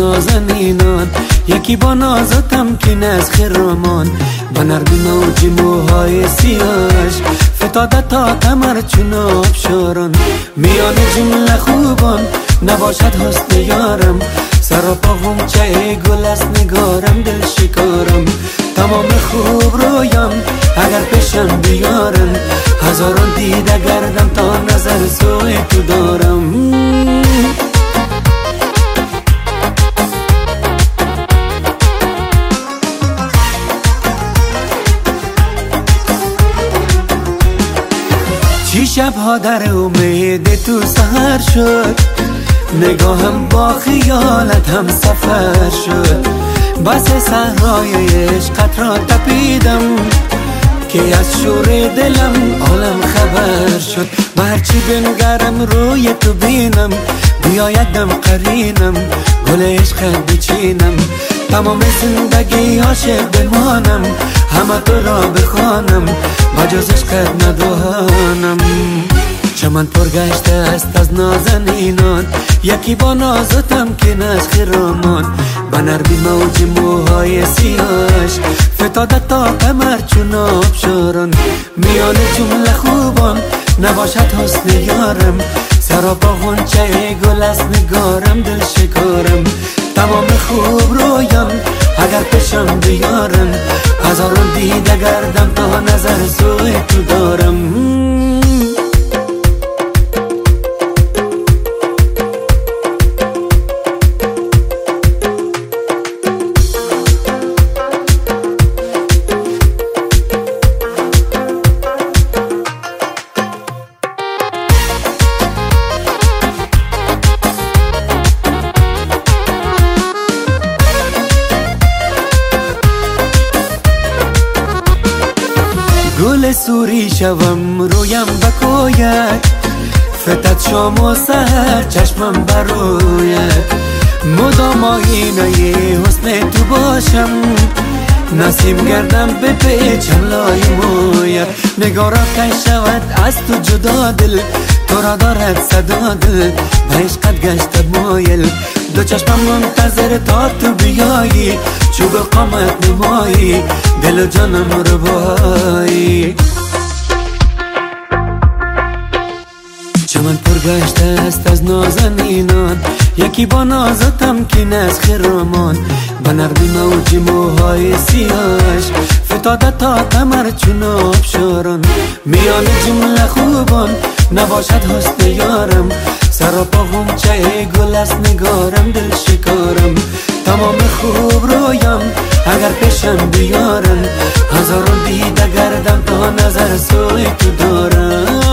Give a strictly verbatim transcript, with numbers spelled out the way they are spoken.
نازنینان، یکی با ناز و تمکین از خرامان، با نرمی موج موهای سیاهش فتاده تا کمر چون آبشاران. میان جمله خوبان نباشد حسن یارم، سراپا غنچه گل است نگارم دل شکارم. تمام خوب رویم اگر پیشم بیارن، هزاران دیده گردم تا نظر سوی تو دارم. چی شبها در امید تو سهر شد، نگاهم با خیالت هم سفر شد. بس صحرای عشقت را تپیدم که از شور دلم عالم خبر شد. به هرچی بنگرم روی تو بینم، بیاید دم قرینم گل عشقت بچینم. تمام زندگی عاشق بمانم، همه تو را بخوانم بجز عشقت ندانم. چمن پر گشته است از نازنینان، یکی با ناز و تمکین از خرامان، با نرمی موج موهای سیاهش فتاده تا کمر چون آبشاران. میان جمله خوبان نباشد حسن یارم، سراپا غنچه گل است نگارم دل شکارم. تمام خوب رویم اگر پیشم بیارن، هزاران دیده گردم تا نظر سوی تو دارم. گل سوری شوم رویم بکوید، فتد شام و سحر چشمم بروید. مدام آینه حسن تو باشم، نسیم گردم به پیچم لای موید. نگارا کش شود از تو جدا دل، تو را دارد صدا دل به عشقت گشتد مایل. دو چشمم منتظر تا تو بیایی، چوب قامت نمایی دل و جانم رو بایی. چمن پر گشته است از نازنینان، یکی با ناز و تمکین از خرامان، با نرمی موج موهای سیاهش فتاده تا کمر چون آبشاران. میان جمله خوبان نباشد حسن یارم، سراپا غنچه گل است نگارم دل شکارم. تمام خوب رویم اگر پیشم بیارن، هزاران دیده گردم تا نظر سوی تو دارم.